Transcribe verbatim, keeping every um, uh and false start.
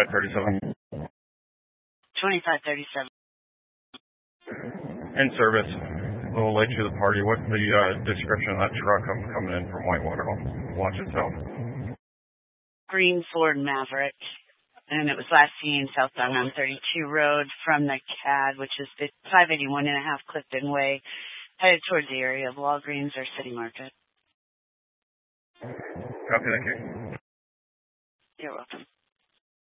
thirty-seven. twenty-five thirty-seven. In service. A little late to the party. What's the uh, description of that truck coming in from Whitewater? I'll watch itself. Green Ford Maverick. And it was last seen southbound on thirty-two Road from the C A D, which is five eighty-one and a half Clifton Way, headed towards the area of Walgreens or City Market. Copy, thank you. You're welcome.